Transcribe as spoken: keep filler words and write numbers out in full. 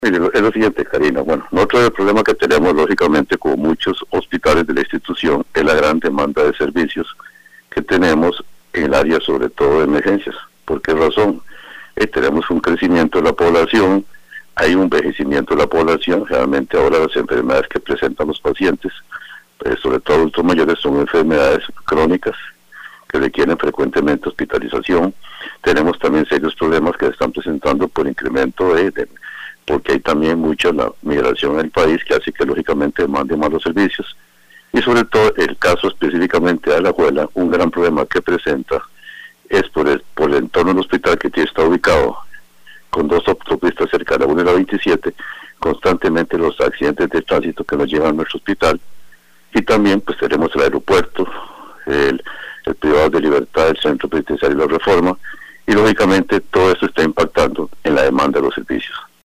Mire, lo- es lo siguiente, Karina. Bueno, nosotros el problema que tenemos, lógicamente, como muchos hospitales de la institución, es la gran demanda de servicios que tenemos en el área, sobre todo de emergencias. ¿Por qué razón? Eh, tenemos un crecimiento de la población, hay un envejecimiento de la población. Realmente ahora las enfermedades que presentan los pacientes, eh, sobre todo adultos mayores, son enfermedades crónicas que requieren frecuentemente hospitalización. Tenemos también serios problemas que se están presentando por incremento de, de porque hay también mucha la migración en el país que hace que lógicamente demande más los servicios. Y sobre todo el caso específicamente de Alajuela, un gran problema que presenta es por el, por el entorno del hospital que tiene, está ubicado con dos autopistas cercanas, una y la veintisiete, constantemente los accidentes de tránsito que nos llevan a nuestro hospital. Y también pues tenemos el aeropuerto, el, el privado de libertad, el centro penitenciario y la reforma, y lógicamente todo eso está impactando en la demanda de los servicios.